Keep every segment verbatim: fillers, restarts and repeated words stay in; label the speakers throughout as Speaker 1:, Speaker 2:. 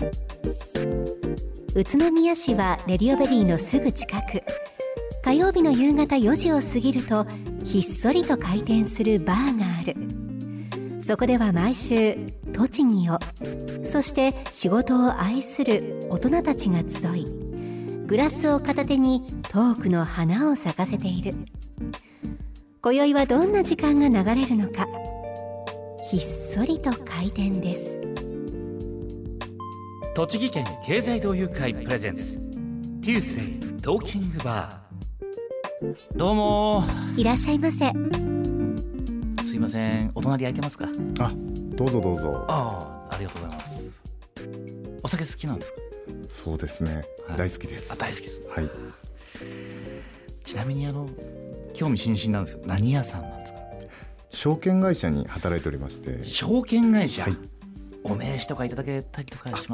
Speaker 1: 宇都宮市はレディオベリーのすぐ近く。火曜日の夕方よじを過ぎるとひっそりと開店するバーがある。そこでは毎週栃木を、そして仕事を愛する大人たちが集い、グラスを片手にトークの花を咲かせている。今宵はどんな時間が流れるのか。ひっそりと開店です。
Speaker 2: 栃木県経済同友会プレゼンツ Tuesday トーキングバー。どうも
Speaker 1: いらっしゃいませ。
Speaker 2: すいません、お隣空いてますか？
Speaker 3: あ、どうぞどうぞ。
Speaker 2: ああ、ありがとうございます。お酒好きなんですか？
Speaker 3: そうですね、はい、大好きです。
Speaker 2: あ、大好きです。
Speaker 3: はい。
Speaker 2: ちなみにあの興味津々なんですけど、何屋さんなんですか？
Speaker 3: 証券会社に働いておりまして。
Speaker 2: 証券会社、はい、お名刺とかいただけたりとかします？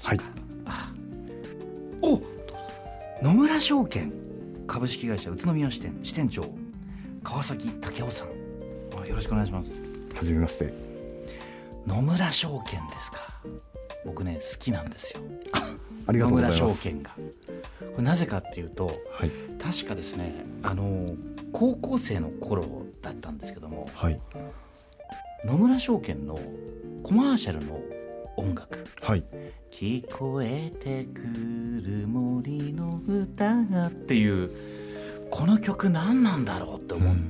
Speaker 2: はい。あ、お、野村証券株式会社宇都宮支店支店長川崎武夫さん、よろしくお願いします。
Speaker 3: はじめまして。
Speaker 2: 野村証券ですか？僕ね好きなんですよ。
Speaker 3: ありがとうございます。
Speaker 2: 野村証券がこれなぜかっていうと、はい、確かですね、あの高校生の頃だったんですけども、はい、野村証券のコマーシャルの音楽、はい、聞こえてくる森の歌がっていうこの曲何なんだろうって思って、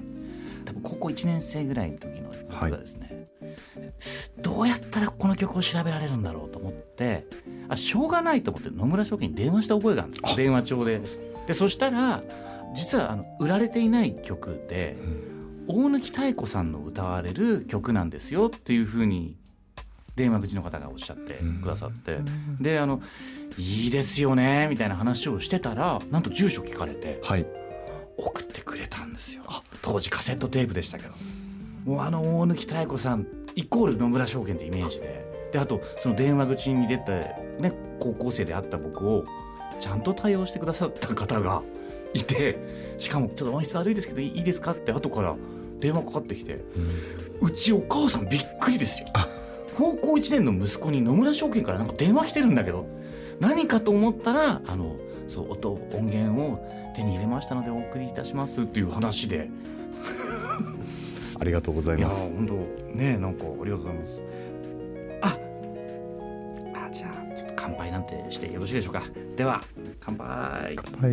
Speaker 2: うん、多分高校いちねん生ぐらいの時の僕がですね、はい、どうやったらこの曲を調べられるんだろうと思って、あ、しょうがないと思って野村証券に電話した覚えがあるんですよ。電話帳で。でそしたら実はあの売られていない曲で、うん、大貫妙子さんの歌われる曲なんですよっていう風に電話口の方がおっしゃってくださって、うん、であのいいですよねみたいな話をしてたら、なんと住所聞かれて、はい、送ってくれたんですよ。当時カセットテープでしたけど、もうあの大貫妙子さんイコール野村証券ってイメージで、であとその電話口に出て、ね、高校生であった僕をちゃんと対応してくださった方がいて、しかもちょっと音質悪いですけどいいですかって後から電話かかってきて、うん、うちお母さんびっくりですよ。高校いちねんの息子に野村証券からなんか電話来てるんだけど何かと思ったら、あのそう音音源を手に入れましたのでお送りいたしますっていう話で
Speaker 3: ありがとうございます。
Speaker 2: いや本当ね、なんかありがとうございます。ああ、じゃあちょっと乾杯なんてしてよろしいでしょうか。では乾杯。
Speaker 3: 乾杯。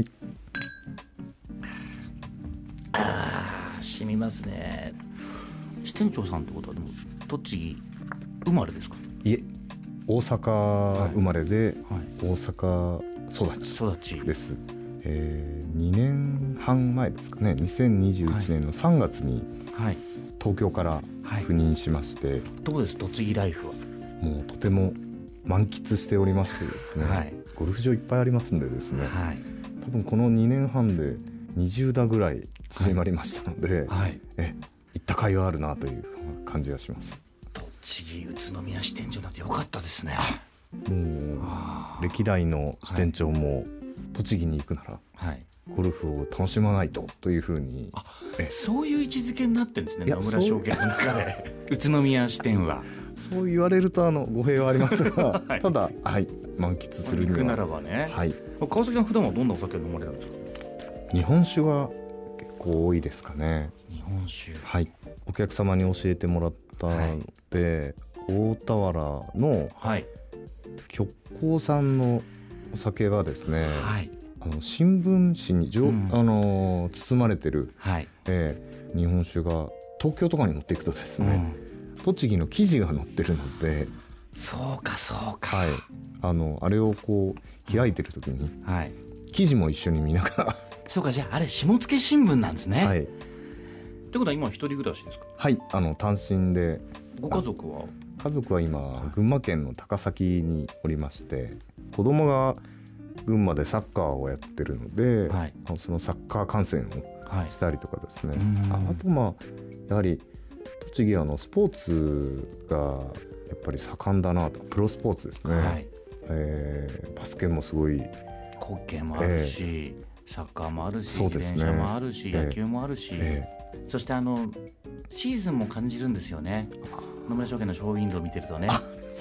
Speaker 2: ああ、染みますね。支店長さんってことはでも栃木生まれですか？
Speaker 3: いえ、大阪生まれで、はいはい、大阪育ち
Speaker 2: 育ち
Speaker 3: です。えー、にねんはん前ですかね、にせんにじゅういちねんのさんがつに東京から赴任しまして、はいはい、
Speaker 2: どうです栃木ライフは？
Speaker 3: もうとても満喫しておりましてですね、はい、ゴルフ場いっぱいありますんでですね、はい、多分このにねんはんでにじゅうだぐらい縮まりましたので、はいはい、え行った甲斐があるなという感じがします。
Speaker 2: 栃木宇都宮支店長なんてよかったですね。
Speaker 3: もう歴代の支店長も栃木に行くなら、はい、ゴルフを楽しまないとというふうに、
Speaker 2: あ、そういう位置づけになってるんですね、野村証券の中で宇都宮支店は。
Speaker 3: そう言われるとあの語弊はありますが、はい、ただ、はい、満喫するには
Speaker 2: 行くならばね、はい、川崎さん普段はどんなお酒を飲まれるんですか？
Speaker 3: 日本酒が結構多いですかね。
Speaker 2: 日本酒、
Speaker 3: はい、お客様に教えてもらったので、はい、大田原の極光さんのお酒がですね、はい、あの新聞紙に、うん、あの包まれてる、はい、えー、日本酒が東京とかに持っていくとですね、うん、栃木の生地が載ってるので、
Speaker 2: そうかそうか、
Speaker 3: はい、あのあれをこう開いてる時に、うん、はい、記事も一緒に見ながら
Speaker 2: そうか、じゃああれ下付新聞なんですね。はい。ってことは今一人暮らしですか？
Speaker 3: はい、あの単身で。
Speaker 2: ご家族は？
Speaker 3: 家族は今群馬県の高崎におりまして、子供が群馬でサッカーをやってるので、はい、そのサッカー観戦をしたりとかですね、はい、あ, あとまあやはり栃木はあのスポーツがやっぱり盛んだなと、プロスポーツですね、はい、えー、バスケもすごい、
Speaker 2: ホッケーもあるし、えー、サッカーもあるし、ね、自転車もあるし、野球もあるし、えーえー、そしてあのシーズンも感じるんですよね、野村証券のショーウィンドウを見てるとね。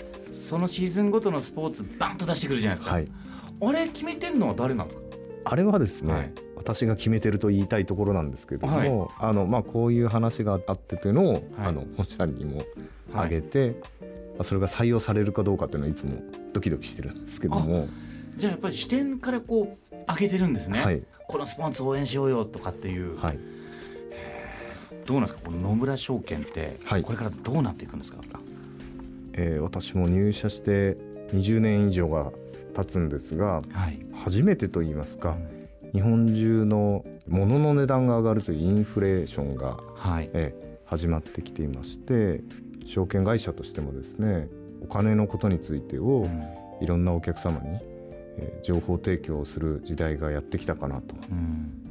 Speaker 2: そのシーズンごとのスポーツバンと出してくるじゃないですか、はい、あれ決めてるのは誰なんですか？
Speaker 3: あれはですね、はい、私が決めてると言いたいところなんですけども、はい、あのまあ、こういう話があってというのを、はい、あの本社にもあげて、はい、まあ、それが採用されるかどうかっていうのはいつもドキドキしてるんですけども。
Speaker 2: じゃあやっぱり視点からこう上げてるんですね、はい、このスポーツ応援しようよとかっていう、はい、どうなんですか、この野村証券ってこれからどうなっていくんですか？はい、
Speaker 3: えー、私も入社してにじゅうねん以上が経つんですが、はい、初めてといいますか、うん、日本中の物の値段が上がるというインフレーションが、はい、えー、始まってきていまして、証券会社としてもですね、お金のことについてをいろんなお客様に情報提供をする時代がやってきたかなと、うん、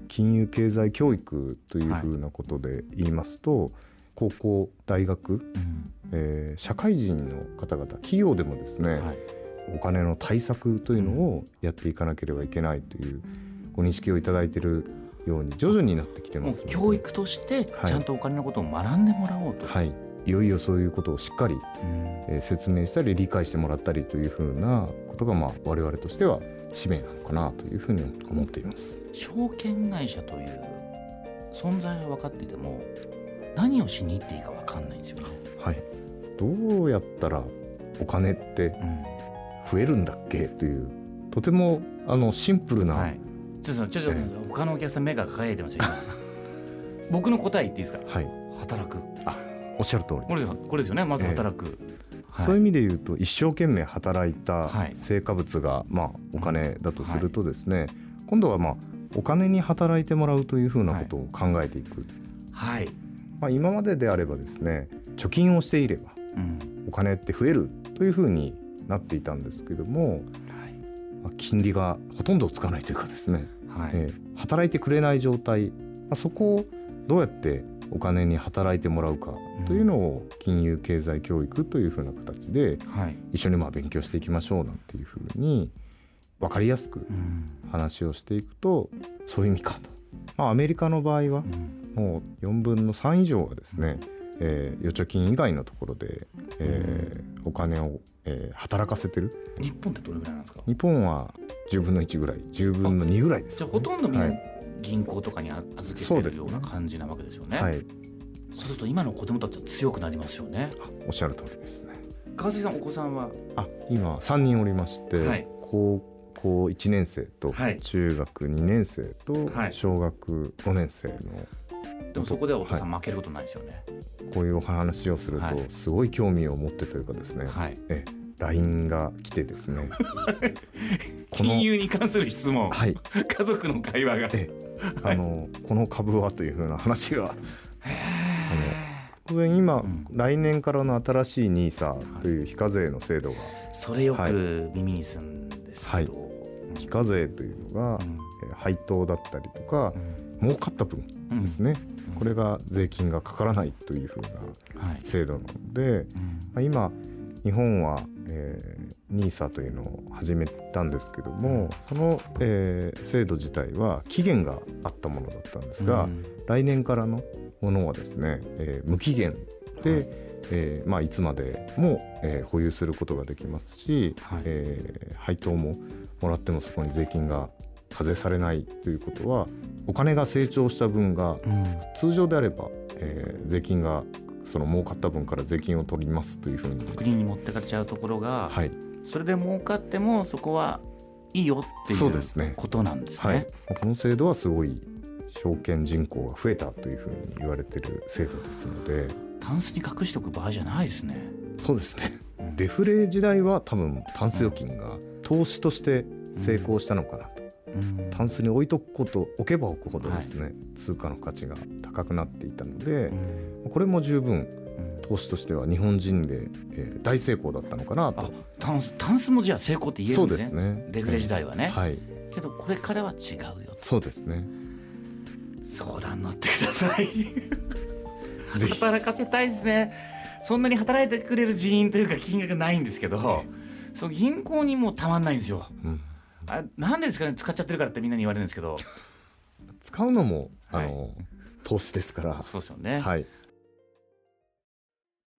Speaker 3: 金融経済教育というふうなことで言いますと、はい、高校大学、うん、えー、社会人の方々、企業でもですね、はい、お金の対策というのをやっていかなければいけないというご認識をいただいているように徐々になってきてますので、
Speaker 2: 教育としてちゃんとお金のことを学んでもらおうと、
Speaker 3: はい、いよいよそういうことをしっかり、うん、えー、説明したり理解してもらったりというふうなことが、まあ、我々としては使命なのかなというふうに思っています。
Speaker 2: 証券会社という存在は分かっていても何をしに行っていいか分かんないんですよね。
Speaker 3: はい、どうやったらお金って増えるんだっけという、とてもあのシンプルな、はい、
Speaker 2: ちょっとちょっと、えー、他のお客さん目が輝いてますよ僕の答え言っていいですか？はい、働く。
Speaker 3: あ、おっしゃる通り
Speaker 2: これです、これですよね、まず働く、えー
Speaker 3: はい、そういう意味で言うと一生懸命働いた成果物が、まあ、お金だとするとですね、はい、今度は、まあ、お金に働いてもらうというふうなことを考えていく、はい、まあ、今までであればですね、貯金をしていれば、うん、お金って増えるというふうになっていたんですけども、はい、まあ、金利がほとんどつかないというかですね、はい、えー、働いてくれない状態、まあ、そこをどうやってお金に働いてもらうかというのを金融経済教育というふうな形で一緒にまあ勉強していきましょうなんていうふうに分かりやすく話をしていくと、そういう意味かと、まあ、アメリカの場合はもうよんぶんのさん以上がですね、えー、預貯金以外のところで、えー、お金を、えー、働かせてる。
Speaker 2: 日本ってどれぐらいなんですか？
Speaker 3: 日本はじゅうぶんのいちぐらい、じゅうぶんのにぐらいです、ね、
Speaker 2: じゃあほとんどみんな、はい、銀行とかに預けてるような感じなわけですよね。はい、そうすると今の子供たちは強くなりますよね。
Speaker 3: おっしゃる通りですね。
Speaker 2: 川崎さん、お子さんは？あ、
Speaker 3: 今さんにんおりまして、はい、高校いちねん生と中学にねん生と小学ごねん生の、はい、
Speaker 2: でもそこではお父さん負けることないですよね。
Speaker 3: はい、こういうお話をするとすごい興味を持ってというかですね、はい、え ライン が来てですね
Speaker 2: 金融に関する質問、はい、家族の会話が、え
Speaker 3: あのこの株はというふうな話が当然今、うん、来年からの新しい ニーサ という非課税の制度が、
Speaker 2: それよく耳にするんですけど、はい、
Speaker 3: 非課税というのが、うん、配当だったりとか、うん、儲かった分ですね、うん、これが税金がかからないというふうな制度なので、はい、うん、まあ、今日本は、えー、ニーサ というのを始めたんですけども、うん、その、えー、制度自体は期限があったものだったんですが、うん、来年からのものはですね、えー、無期限で、はい、えーまあ、いつまでも、えー、保有することができますし、はい、えー、配当ももらってもそこに税金が課税されないということは、お金が成長した分が、うん、通常であれば、えー、税金がその儲かった分から税金を取りますというふうに
Speaker 2: 国に持ってかれちゃうところが、はい、それで儲かってもそこはいいよっていう、そうですね、ことなんですね。はい、
Speaker 3: この制度はすごい証券人口が増えたというふうに言われている制度ですので、
Speaker 2: タンスに隠しておく場合じゃないですね。
Speaker 3: そうですね、うん、デフレ時代は多分タンス預金が投資として成功したのかなと、うん、タンスに置いとくこと置けば置くほどですね、はい、通貨の価値が高くなっていたので、うん、これも十分投資としては日本人で、えー、大成功だったのかなと。
Speaker 2: あ、タンス、タンスもじゃあ成功って言えるんですね。
Speaker 3: そうですね、
Speaker 2: デフレ時代はね、
Speaker 3: はい、
Speaker 2: けどこれからは違うよ。
Speaker 3: そうですね、
Speaker 2: 相談乗ってください働かせたいですね。そんなに働いてくれる人員というか金額ないんですけど、そう銀行にもたまんないんですよ、うん、あ、なんでですかね、使っちゃってるからってみんなに言われるんですけど
Speaker 3: 使うのもあの、はい、投資ですから。
Speaker 2: そうですよね、
Speaker 3: はい、